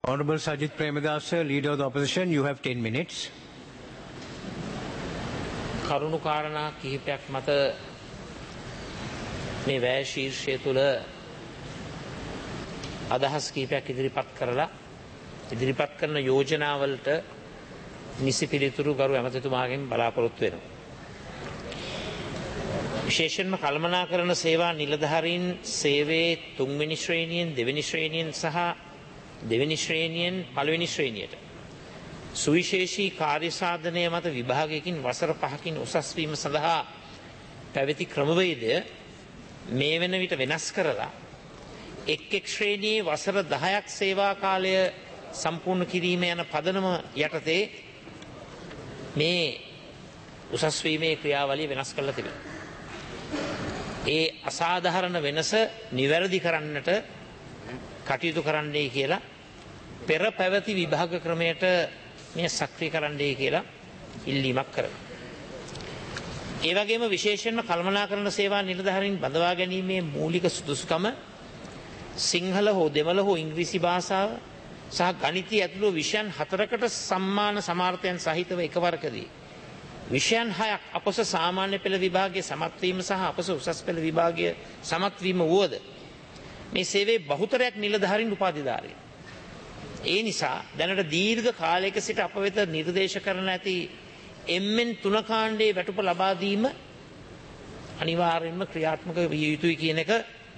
Honorable Sajid Premadasa, Leader of the Opposition, you have 10 minutes. කරුණු කාරණා කිහිපයක් මත මේ වැය ශීර්ෂය තුළ අදහස් කිහිපයක් ඉදිරිපත් කරලා ඉදිරිපත් කරන යෝජනාවලට නිසි පිළිතුරු ගරු ඇමතිතුමාගෙන් බලාපොරොත්තු වෙනවා. විශේෂයෙන්ම කළමනාකරණ සේවා නිලධාරීන් සේවයේ තුන්වෙනි ශ්‍රේණියෙන් දෙවෙනි ශ්‍රේණියෙන් සහ දෙවෙනි ශ්‍රේණියෙන් පළවෙනි ශ්‍රේණියට සුවිශේෂී කාර්ය සාධනය මත විභාගයකින් වසර 5කින් උසස් වීම සඳහා පැවති ක්‍රමවේදය මේ වෙන විට වෙනස් කරලා එක් ශ්‍රේණියේ වසර 10ක් සේවා කාලය සම්පූර්ණ කිරීම යන පදනම යටතේ මේ උසස් වීමේ ක්‍රියාවලිය වෙනස් කරලා තිබෙනවා. ඒ අසාධාරණ වෙනස නිවැරදි කරන්නට කටයුතු කරන්නයි කියලා පෙර පැවති විභාග ක්‍රමයට මේ සක්‍රිය කරන්නයි කියලා ඉල්ලීමක් කරනවා. ඒ වගේම විශේෂයෙන්ම කළමනාකරණ සේවා නිලධාරීන් බඳවා ගැනීමේ මූලික සුදුසුකම සිංහල හෝ දෙමළ හෝ ඉංග්‍රීසි භාෂාව සහ ගණිතය ඇතුළු විෂයන් 4කට සම්මාන සමාර්ථයන් සහිතව එකවරකදී විෂයන් 6ක් අපොස සාමාන්‍ය පෙළ විභාගයේ සමත් වීම සහ අපොස උසස් පෙළ විභාගයේ සමත් වීම වුවද මේ සේවයේ බහුතරයක් නිලධාරීන් උපාධිධාරීන්. ඒ නිසා දැනට දීර්ඝ කාලයක සිට අප වෙත නිර්දේශ කරන ඇති එම්ෙන් 3 කාණ්ඩයේ වැටුප ලබා දීම අනිවාර්යයෙන්ම ක්‍රියාත්මක විය යුතුයි කියන එක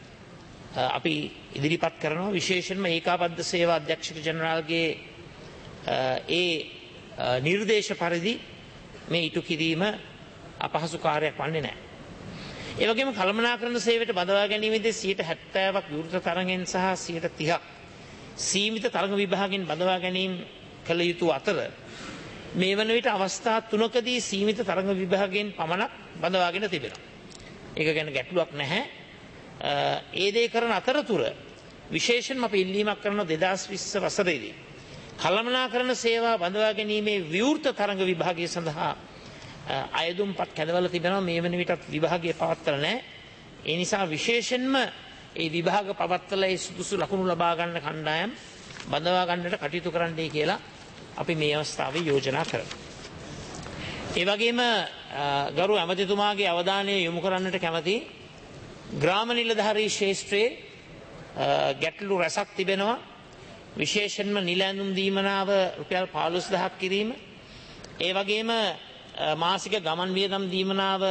අපි ඉදිරිපත් කරනවා. විශේෂයෙන්ම ඒකාබද්ධ සේවා අධ්‍යක්ෂක ජනරාල්ගේ ඒ නිර්දේශ පරිදි මේ ඉටු කිරීම අපහසු කාර්යයක් වන්නේ නැහැ. ඒ වගේම කළමනාකරණ සේවයට බඳවා ගැනීමේදී 70%ක් විවෘත තරඟෙන් සහ 30%ක් සීමිත තරඟ විභාගයෙන් බඳවා ගැනීම කළ යුතු අතර මේ වන විට අවස්ථා 3කදී සීමිත තරඟ විභාගයෙන් පමණක් බඳවාගෙන තිබෙනවා. ඒක ගැන ගැටලුවක් නැහැ. ඒ දේ කරන අතරතුර විශේෂයෙන්ම අපි ඉල්ලීමක් කරන 2020 වසරේදී කළමනාකරණ සේවා බඳවා ගැනීමේ විවෘත තරඟ විභාගය සඳහා අයදුම්පත් කැදවල තිබෙනවා. මේ වන විටත් විභාගය පවත්වලා නැහැ. ඒ නිසා විශේෂයෙන්ම ඒ විභාග පවත්වලා ඒ සුදුසු ලකුණු ලබා ගන්න කණ්ඩායම් බඳවා ගන්නට කටයුතු කරන්නයි කියලා අපි මේ අවස්ථාවේ යෝජනා කරනවා. ඒ වගේම ගරු ඇමතිතුමාගේ අවධානය යොමු කරන්නට කැමති ග්‍රාම නිලධාරී ක්ෂේත්‍රයේ ගැටලු රැසක් තිබෙනවා. විශේෂයෙන්ම නිල ඇඳුම් දීමනාව රුපියල් 15000ක් කිරීම, ඒ වගේම මාසික ගමන් වියදම් දීමනාව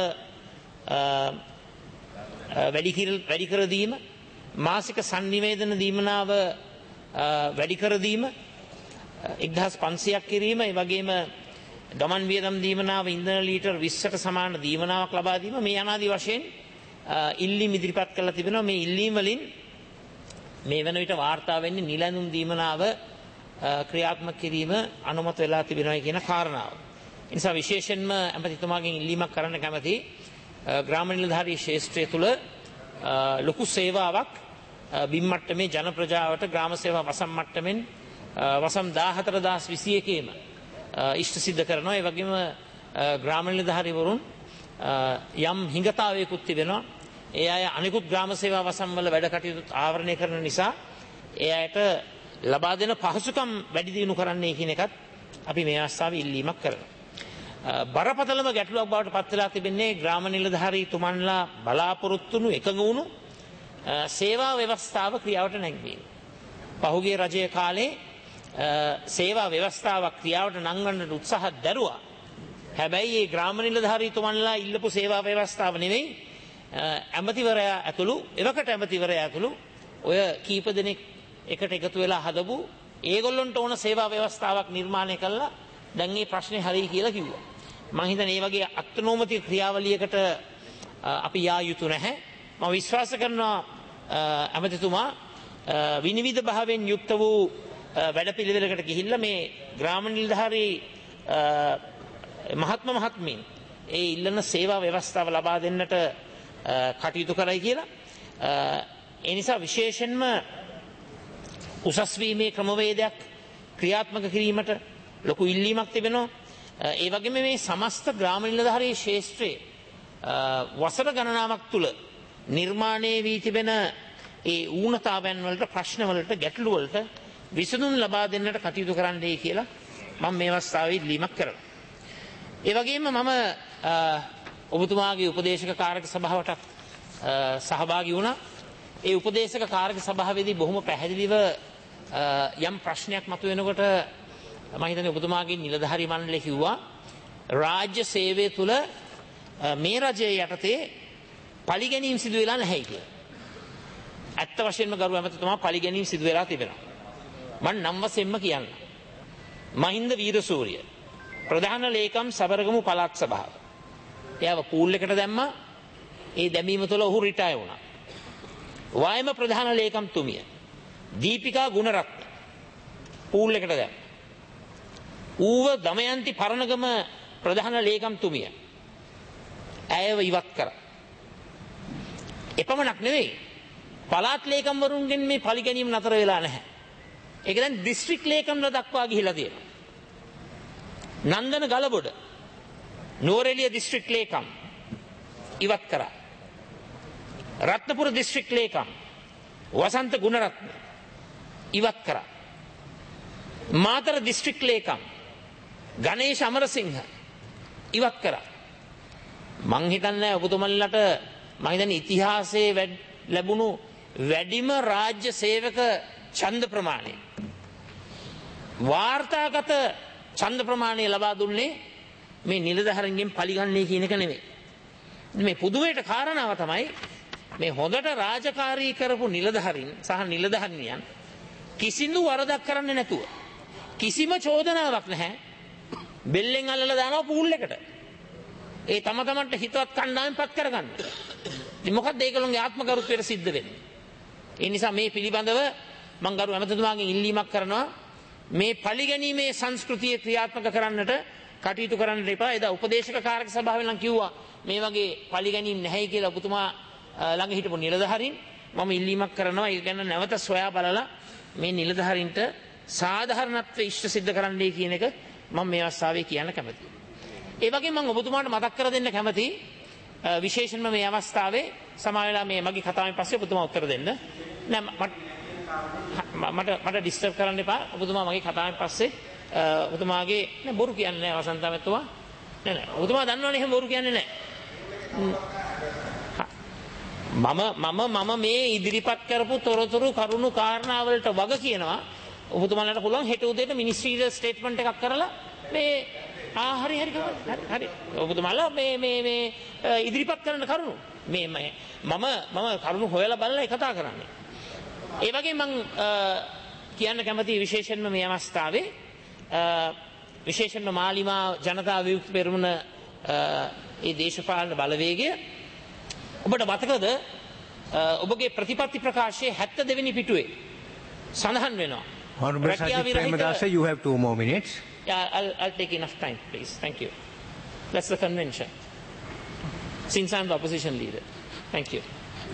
වැඩි කර දීම, මාසික සංනිවේදන දීමනාව වැඩි කර දීම 1500ක් කිරීම, ඒ වගේම ගමන් වියදම් දීමනාව ඉන්ධන ලීටර් 20ට සමාන දීමනාවක් ලබා දීම මේ අනාදි වශයෙන් ඉල්ලීම් ඉදිරිපත් කරලා තිබෙනවා. මේ ඉල්ලීම් වලින් මේ වෙන විට වාර්තා වෙන්නේ නිල ඇඳුම් දීමනාව ක්‍රියාත්මක කිරීම අනුමත වෙලා තිබෙනවා කියන කාරණාව. ඒ නිසා විශේෂයෙන්ම ඇමතිතුමාගෙන් ඉල්ලීමක් කරන්න කැමති ග්‍රාම නිලධාරී ක්ෂේත්‍රය තුළ ලොකු සේවාවක් බිම් මට්ටමේ ජන ප්‍රජාවට ග්‍රාම සේවා වසම් මට්ටමින් වසම් 14021ේම ඉෂ්ට සිද්ධ කරනවා. ඒ වගේම ග්‍රාම නිලධාරීවරුන් යම් හිඟතාවයකුත් තිබෙනවා. ඒ අය අනිකුත් ග්‍රාම සේවා වසම් වල වැඩ කටයුතු ආවරණය කරන නිසා ඒ අයට ලබා දෙන පහසුකම් වැඩි දියුණු කරන්නයි කියන එකත් අපි මේ අවස්ථාවේ ඉල්ලීමක් කරනවා. බරපතලම ගැටලුවක් බවට පත් වෙලා තිබෙන්නේ ග්‍රාම නිලධාරී තුමන්ලා බලාපොරොත්තු වුණු එකඟ වුණු සේවා ව්‍යවස්ථාව ක්‍රියාවට නැංවීම. පහුගිය රජයේ කාලේ සේවා ව්‍යවස්ථාවක් ක්‍රියාවට නංවන්නට උත්සාහ දැරුවා. හැබැයි මේ ග්‍රාම නිලධාරී තුමන්ලා ඉල්ලපු සේවා ව්‍යවස්ථාව නෙවෙයි ඇමතිවරයා ඇතුළු එවකට ඇමතිවරයා ඇතුළු ඔය කීප දෙනෙක් එකට එකතු වෙලා හදපු ඒගොල්ලන්ට ඕන සේවා ව්‍යවස්ථාවක් නිර්මාණය කළා. දැන් මේ ප්‍රශ්නේ හරියි කියලා කිව්වා. මම හිතන්නේ මේ වගේ අත්නෝමතික ක්‍රියාවලියකට අපි යා යුතු නැහැ. මම විශ්වාස කරනවා ඇමතිතුමා විනිවිද භාවයෙන් යුක්ත වූ වැඩපිළිවෙලකට ගිහිල්ලා මේ ග්‍රාම නිලධාරී මහත්මීන් ඒ ඉල්ලන සේවා ව්‍යවස්ථාව ලබා දෙන්නට කටයුතු කරයි කියලා. ඒ නිසා විශේෂයෙන්ම උසස් වීමේ ක්‍රමවේදයක් ක්‍රියාත්මක කිරීමට ලොකු ඉල්ලීමක් තිබෙනවා. ඒ වගේම මේ සමස්ත ග්‍රාම නිලධාරී ක්ෂේත්‍රයේ වසර ගණනාවක් තුල නිර්මාණය වී තිබෙන ඒ ඌනතාවයන් වලට ප්‍රශ්න වලට ගැටලු වලට විසඳුම් ලබා දෙන්නට කටයුතු කරන්නයි කියලා මම මේ අවස්ථාවේ ඉල්ලීමක් කරනවා. ඒ වගේම මම ඔබතුමාගේ උපදේශක කාරක සභාවට සහභාගී වුණා. ඒ උපදේශක කාරක සභාවේදී බොහොම පැහැදිලිව යම් ප්‍රශ්නයක් මතුවෙනකොට මම හිතන්නේ ඔබතුමාගේ නිලධාරී මණ්ඩලය කිව්වා රාජ්‍ය සේවය තුළ මේ රජයේ යටතේ පරිගැනීම් සිදු වෙලා නැහැ කියලා. ඇත්ත වශයෙන්ම ගරු ඇමතිතුමා පරිගැනීම් සිදු වෙලා තිබෙනවා. මම නම් වශයෙන්ම කියන්න. මහින්ද වීරසූරිය ප්‍රධාන ලේකම් සබරගමු පළාත් සභාව. එයාව පූල් එකට දැම්මා. ඒ දැමීම තුළ ඔහු රිටයර් වුණා. වායම ප්‍රධාන ලේකම්තුමිය දීපිකා ගුණරත්න පූල් එකට දැම්මා. ඌව දමයන්ති පරණගම ප්‍රධාන ලේකම්තුමිය ඇයව ඉවත් කරා. එපමණක් නෙවෙයි පළාත් ලේකම්වරුන්ගෙන් මේ පරිගැනීම නතර වෙලා නැහැ. ඒක දැන් දිස්ත්‍රික් ලේකම්ල දක්වා ගිහිලා තියෙනවා. නන්දන ගලබොඩ නුවරඑළිය දිස්ත්‍රික් ලේකම් ඉවත් කරා. රත්නපුර දිස්ත්‍රික් ලේකම් වසන්ත ගුණරත්න ඉවත් කරා. මාතර දිස්ත්‍රික් ලේකම් ගණේෂ් අමරසිංහ ඉවත් කරා. මං හිතන්නේ ඔබතුමන්ලට මම හිතන්නේ ඉතිහාසයේ ලැබුණු වැඩිම රාජ්‍ය සේවක ඡන්ද ප්‍රමාණය වාර්තාගත ඡන්ද ප්‍රමාණය ලබා දුන්නේ මේ නිලධාරීන්ගෙන් පරිගන්නේ කියන එක නෙමෙයි. මේ පුදුමයට කාරණාව තමයි මේ හොඳට රාජකාරී කරපු නිලධාරීන් සහ නිලධාරිනියන් කිසිදු වරදක් කරන්නේ නැතුව කිසිම චෝදනාවක් නැහැ බෙල්ලෙන් අල්ලලා දානවා පූල් එකට. ඒ තම තමන්ට හිතවත් කණ්ඩායම් පත් කරගන්න. ඉතින් මොකක්ද ඒගොල්ලෝගේ ආත්මගරුත්වයට සිද්ධ වෙන්නේ? ඒ නිසා මේ පිළිබඳව මම ගරු ඇමතිතුමාගෙන් ඉල්ලීමක් කරනවා මේ පරිගැනීමේ සංස්කෘතිය ක්‍රියාත්මක කරන්නට කටයුතු කරන්න එපා. එදා උපදේශක කාරක සභාවෙන් නම් කිව්වා මේ වගේ පරිගැනීම් නැහැයි කියලා ඔබතුමා ළඟ හිටපු නිලධාරීන් මම ඉල්ලීමක් කරනවා ඒ ගැන නැවත සොයා බලලා මේ නිලධාරීන්ට සාධාරණත්වය ඉෂ්ට සිද්ධ කරන්නයි කියන එක මම මේ අවස්ථාවේ කියන්න කැමතියි. ඒ වගේම මම ඔබතුමාට මතක් කර දෙන්න කැමතියි විශේෂයෙන්ම මේ අවස්ථාවේ සමා වෙලා මේ මගේ කතාවෙන් පස්සේ ඔබතුමා උත්තර දෙන්න. නෑ මට ඩිස්ටර්බ් කරන්න එපා. ඔබතුමා මගේ කතාවෙන් පස්සේ ඔබතුමාගේ නෑ බොරු කියන්නේ නෑ වසන්ත මැතිතුමා. නෑ ඔබතුමා දන්නවනේ එහෙම බොරු කියන්නේ නෑ. මම මේ ඉදිරිපත් කරපු තොරතුරු කරුණු කාරණා වලට වග කියනවා. ඔබතුමාලට පුළුවන් හෙට උදේට මිනිස්ට්‍රීයල් ස්ටේට්මන්ට් එකක් කරලා මේ හරි ඔබතුමාලා මේ ඉදිරිපත් කරන කරුණු මම කරුණු හොයලා බලලා කතා කරන්නේ. ඒ වගේ මම කියන්න කැමති විශේෂයෙන්ම මේ අවස්ථාවේ විශේෂයෙන්ම මාලිමා ජනතා විමුක්ති පෙරමුණ ඒ දේශපාලන බලවේගය ඔබට මතකද ඔබගේ ප්‍රතිපත්ති ප්‍රකාශයේ 72 වෙනි පිටුවේ සඳහන් වෙනවා. Honorable Sajid Premadasa, you have 2 more minutes. Yeah, I'll take enough time, please. Thank you. That's the convention. Since I'm the opposition leader. Thank you.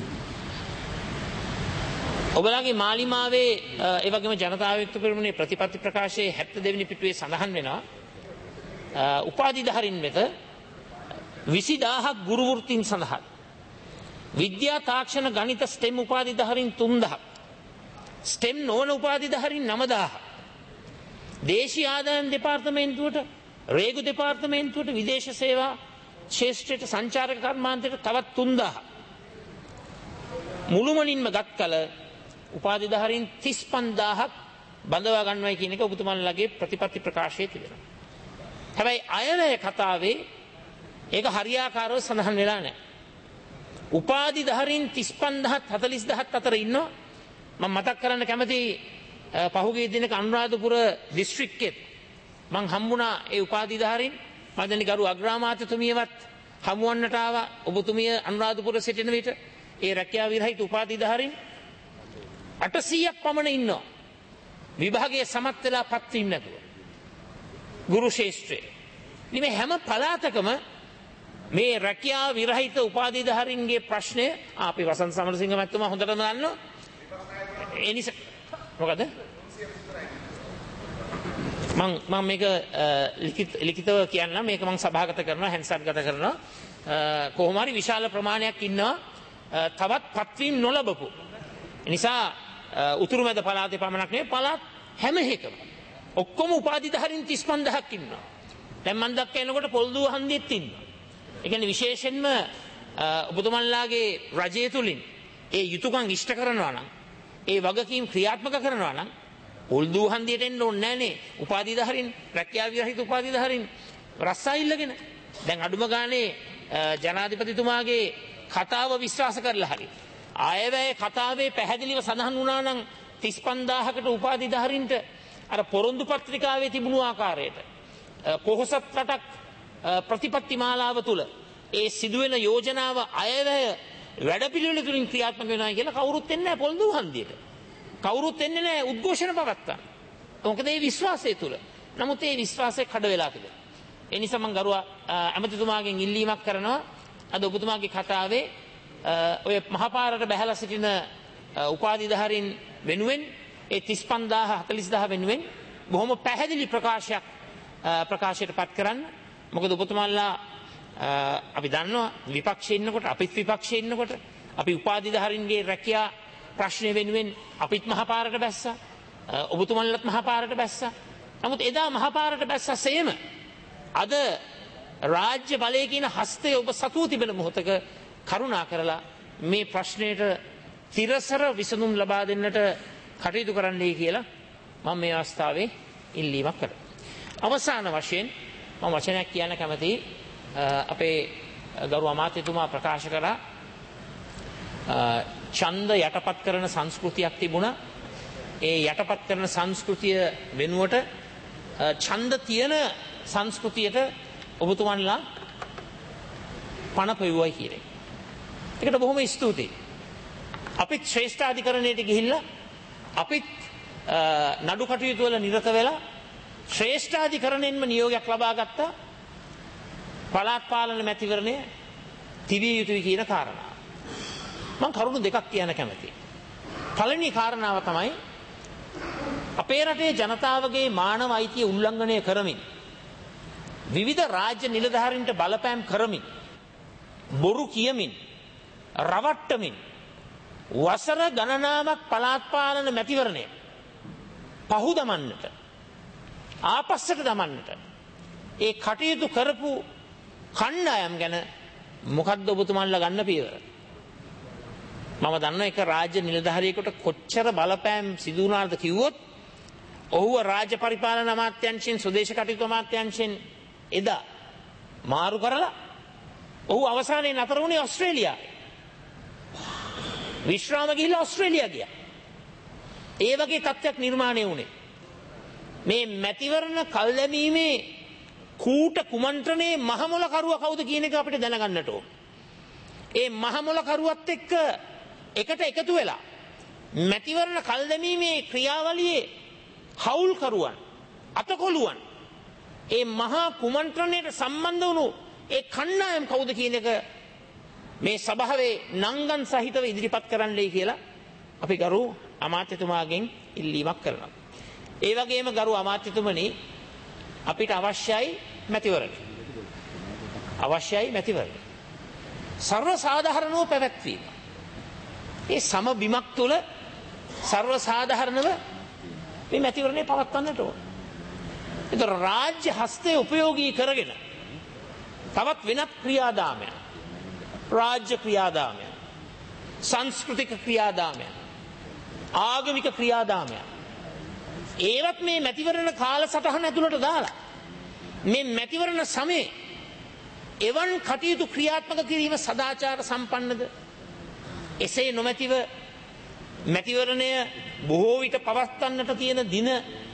ඔබලාගේ මාලිමාවේ ඒ වගේම ජනතා විමුක්ති පෙරමුණේ ප්‍රතිපත්ති ප්‍රකාශයේ 72 වෙනි පිටුවේ සඳහන් වෙනවා උපාධිධාරීන් වෙත 20000ක් ගුරු වෘත්තීන් සඳහා විද්‍යා තාක්ෂණ ගණිත STEM උපාධිධාරීන් 3000ක් STEM නොවන උපාධිධාරීන් 9000ක් දේශීය ආදායම් දෙපාර්තමේන්තුවට රේගු දෙපාර්තමේන්තුවට විදේශ සේවා ශේෂ්ත්‍රයට සංචාරක කර්මාන්තයට තවත් 3000ක් මුළුමනින්ම ගත් කල උපාධිධාරීන් 35000ක් බඳවා ගන්නවයි කියන එක ඔබතුමාලගේ ප්‍රතිපත්ති ප්‍රකාශයේ තිබෙනවා. හැබැයි අයවැය කතාවේ ඒක හරියාකාරව සඳහන් වෙලා නැහැ. උපාධිධාරීන් 35000ත් 40000ත් අතර ඉන්නවා. මම මතක් කරන්න කැමති පහුගිය දිනක අනුරාධපුර දිස්ත්‍රික්කෙත් මං හම්බුණා ඒ උපාධිධාරීන් මම දැන් ගරු අග්‍රාමාත්‍යතුමියවත් හමුවන්නට ආවා. ඔබතුමිය අනුරාධපුර සිටින විට ඒ රැකියාව විරහිත උපාධිධාරීන් 800ක් පමණ ඉන්නවා. විභාගයේ සමත් වෙලා පත් වීම නැතුව. ගුරු ශේෂ්ත්‍රයේ. මේ හැම පළාතකම මේ රැකියාව විරහිත උපාධිධාරීන්ගේ ප්‍රශ්නය අපේ වසන්ත සමරසිංහ මහත්මයා හොඳටම දන්නවා. ඒ නිසා මොකද? මම මේක ලිඛිතව කියන්නම්. මේක මම සභාගත කරනවා, හැන්සර්ගත කරනවා. කොහොම හරි විශාල ප්‍රමාණයක් ඉන්නවා තවත් පත්වීම් නොලබපු. නිසා උතුරු මැද පළාතේ පමණක් නෙවෙයි පළාත් හැම එකම ඔක්කොම උපාධිධාරීන් 35000ක් ඉන්නවා. දැන් මම දැක්ක එනකොට පොල්දුව හන්දියෙත් ඉන්නවා. ඒ කියන්නේ විශේෂයෙන්ම ඔබතුමන්ලාගේ රජය තුලින් ඒ යුතුයකම් ඉෂ්ට කරනවා නම් ඒ වගකීම් ක්‍රියාත්මක කරනවා නම් පොල්දුව හන්දියට එන්න ඕනේ නැහනේ. උපාධිධාරීන් රැකියාව විරහිත උපාධිධාරීන් රස්සා ඉල්ලගෙන දැන් අඩුම ගානේ ජනාධිපතිතුමාගේ කතාව විශ්වාස කරලා හරි ආයවැය කතාවේ පැහැදිලිව සඳහන් වුණා නම් 35000කට උපාධිධාරීන්ට අර පොරොන්දු පත්‍රිකාවේ තිබුණු ආකාරයට පොහොසත් රටක් ප්‍රතිපත්ති මාලාව තුල ඒ සිදුවෙන යෝජනාව අයවැය වැඩපිළිවෙල තුලින් ක්‍රියාත්මක වෙනවා කියලා කවුරුත් එන්නේ නැහැ පොල්දුව හන්දියට. කවුරුත් එන්නේ නැහැ උද්ඝෝෂණ පවත්වන්න. මොකද ඒ විශ්වාසය තුල. නමුත් ඒ විශ්වාසය කඩ වෙලා තිබෙනවා. ඒ නිසා මම ගරුවා ඇමතිතුමාගෙන් ඉල්ලීමක් කරනවා අද ඔබතුමාගේ කතාවේ ඔය මහපාරට බැහැලා සිටින උපාධිධාරීන් වෙනුවෙන් ඒ 35000 40000 වෙනුවෙන් බොහොම පැහැදිලි ප්‍රකාශයට පත් කරන්න. මොකද ඔබතුමාලා අපි දන්නවා විපක්ෂයේ ඉන්නකොට අපිත් විපක්ෂයේ ඉන්නකොට අපි උපාධිධාරීන්ගේ රැකියා ප්‍රශ්නය වෙනුවෙන් අපිත් මහපාරට බැස්සා. ඔබතුමාලත් මහපාරට බැස්සා. නමුත් එදා මහපාරට බැස්සසේම අද රාජ්‍ය බලය කියන හස්තය ඔබ සතුව තිබෙන මොහොතක කරුණා කරලා මේ ප්‍රශ්නයට තිරසර විසඳුම් ලබා දෙන්නට කටයුතු කරන්නයි කියලා මම මේ අවස්ථාවේ ඉල්ලීමක් කරනවා. අවසාන වශයෙන් මම වචනයක් කියන්න කැමතියි. අපේ ගරු අමාත්‍යතුමා ප්‍රකාශ කළා ඡන්ද යටපත් කරන සංස්කෘතියක් තිබුණා. ඒ යටපත් කරන සංස්කෘතිය වෙනුවට ඡන්ද තියෙන සංස්කෘතියට ඔබතුමන්ලා පණ පෙවුවයි කියන්නේ. ඒකට බොහොම ස්තුතියි. අපිත් ශ්‍රේෂ්ඨාධිකරණයට ගිහිල්ලා අපිත් නඩු කටයුතු වල නිරත වෙලා ශ්‍රේෂ්ඨාධිකරණයෙන්ම නියෝගයක් ලබා ගත්තා. පළාත් පාලන මැතිවරණය තිබිය යුතුයි කියන කාරණාව. මම කරුණු දෙකක් කියන්න කැමතියි. පළවෙනි කාරණාව තමයි අපේ රටේ ජනතාවගේ මානව අයිතිය උල්ලංඝනය කරමින් විවිධ රාජ්‍ය නිලධාරීන්ට බලපෑම් කරමින් බොරු කියමින් රවට්ටමින් වසර ගණනාවක් පළාත් පාලන මැතිවරණය පහු දමන්නට ආපස්සට දමන්නට ඒ කටයුතු කරපු කණ්ඩායම් ගැන මොකද්ද ඔබතුමන්ලා ගන්න පියවර? මම දන්නවා එක රාජ්‍ය නිලධාරියෙකුට කොච්චර බලපෑම් සිදු වුණාද කිව්වොත් ඔහුව රාජ්‍ය පරිපාලන අමාත්‍යාංශයෙන් ස්වදේශ කටයුතු අමාත්‍යාංශයෙන් එදා මාරු කරලා ඔහු අවසානයේ නතර වුණේ ඕස්ට්‍රේලියාවේ. විශ්‍රාම ගිහිල්ලා ඕස්ට්‍රේලියා ගියා. ඒ වගේ තත්ත්වයක් නිර්මාණය වුණේ මේ මැතිවරණ කල් දැමීමේ කූට කුමන්ත්‍රණයේ මහමොල කරුව කවුද කියන එක අපිට දැනගන්නට ඕන. ඒ මහමොල කරුවත් එක්ක එකට එකතු වෙලා මැතිවරණ කල් දැමීමේ ක්‍රියාවලියේ හවුල්කරුවන් අතකොළුවන් ඒ මහා කුමන්ත්‍රණයට සම්බන්ධ වුණු ඒ කණ්ඩායම් කවුද කියන එක මේ සභාවේ නංගන් සහිතව ඉදිරිපත් කරන්නයි කියලා අපි ගරු අමාත්‍යතුමාගෙන් ඉල්ලීමක් කරනවා. ඒ වගේම ගරු අමාත්‍යතුමනි අපිට අවශ්‍යයි මැතිවරණ. අවශ්‍යයි මැතිවරණ. සර්ව සාධාරණව පැවැත්වීම. ඒ සම බිමක් තුළ සර්ව සාධාරණව මේ මැතිවරණය පවත්වන්නට ඕන. ඒතර රාජ්‍ය හස්තය උපයෝගී කරගෙන තවත් වෙනත් ක්‍රියාදාමයන් රාජ්‍ය ක්‍රියාදාමයන් සංස්කෘතික ක්‍රියාදාමයන් ආගමික ක්‍රියාදාමයන් ඒවත් මේ මැතිවරණ කාලසටහන ඇතුළට දාලා මේ මැතිවරණ සමයේ එවන් කටයුතු ක්‍රියාත්මක කිරීම සදාචාර සම්පන්නද? එසේ නොමැතිව මැතිවරණය බොහෝ විට පවත්වන්නට තියෙන දින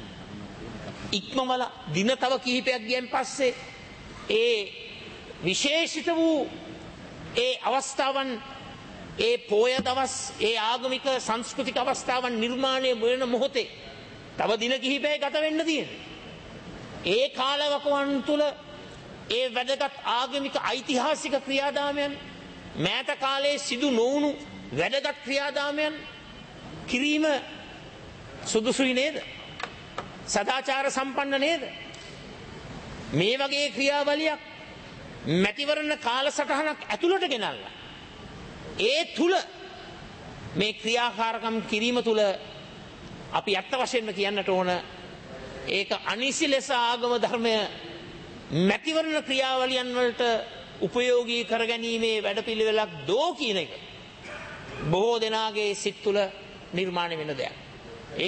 ඉක්මවල දින තව කිහිපයක් ගියන් පස්සේ ඒ විශේෂිත වූ ඒ අවස්ථාවන් ඒ පොය දවස් ඒ ආගමික සංස්කෘතික අවස්ථාවන් නිර්මාණය වෙන මොහොතේ තව දින කිහිපයක් ගත වෙන්න තියෙනවා. ඒ කාලවකවන් තුල ඒ වැදගත් ආගමික ඓතිහාසික ක්‍රියාදාමයන් මෑත කාලයේ සිදු නොවුණු වැදගත් ක්‍රියාදාමයන් කිරීම සුදුසුයි නේද? සදාචාර සම්පන්න නේද? මේ වගේ ක්‍රියාවලියක් මැතිවරණ කාලසටහනක් ඇතුළට ගෙනල්ලා ඒ තුල මේ ක්‍රියාකාරකම් කිරීම තුල අපි ඇත්ත වශයෙන්ම කියන්නට ඕන ඒක අනිසි ලෙස ආගම ධර්මය මැතිවරණ ක්‍රියාවලියන් වලට උපයෝගී කරගැනීමේ වැඩපිළිවෙලක් දෝ කියන එක බොහෝ දෙනාගේ සිත් තුළ නිර්මාණය වෙන දෙයක්. ඒ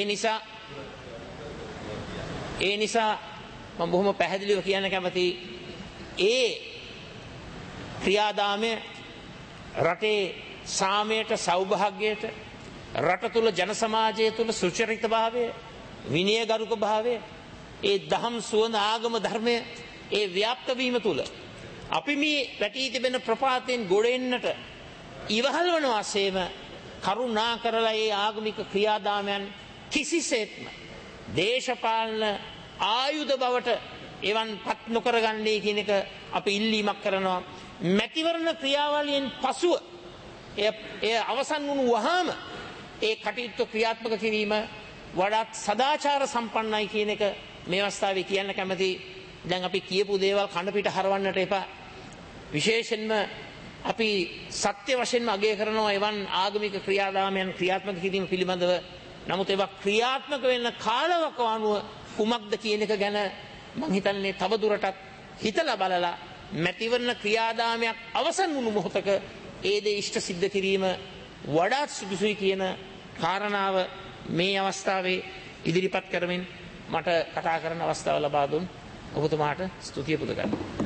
නිසා මම බොහොම පැහැදිලිව කියන්න කැමති ඒ ක්‍රියාදාමය රටේ සාමයට සෞභාග්‍යයට රට තුළ ජන සමාජය තුළ සුචරිතභාවය විනයගරුක භාවය ඒ දහම් සුවඳ ආගම ධර්මය ඒ ව්‍යාප්ත වීම තුළ අපි මේ වැටී තිබෙන ප්‍රපාතයෙන් ගොඩ එන්නට ඉවහල් වන වශයෙන්ම කරුණා කරලා ඒ ආගමික ක්‍රියාදාමයන් කිසිසේත්ම දේශපාලන ආයුධ බවට එවන් පත් නොකරගන්නේ කියන එක අපි ඉල්ලීමක් කරනවා. මැතිවරණ ක්‍රියාවලියෙන් පසුව එය අවසන් වුණු වහාම ඒ කටයුතු ක්‍රියාත්මක කිරීම වඩාත් සදාචාර සම්පන්නයි කියන එක මේ අවස්ථාවේ කියන්න කැමති. දැන් අපි කියපු දේවල් කන පිට හරවන්නට එපා. විශේෂයෙන්ම අපි සත්‍ය වශයෙන්ම අගය කරනවා එවන් ආගමික ක්‍රියාදාමයන් ක්‍රියාත්මක කිරීම පිළිබඳව. නමුත් ඒවා ක්‍රියාත්මක වෙන්න කාලවකවානුව කුමක්ද කියන එක ගැන මම හිතන්නේ තව දුරටත් හිතලා බලලා මැතිවරණ ක්‍රියාදාමයක් අවසන් වුණු මොහොතක ඒ දේ ඉෂ්ට සිද්ධ කිරීම වඩාත් සුදුසුයි කියන කාරණාව මේ අවස්ථාවේ ඉදිරිපත් කරමින් මට කතා කරන්න අවස්ථාව ලබා දුන් ඔබතුමාට ස්තුතිය පුද කරනවා.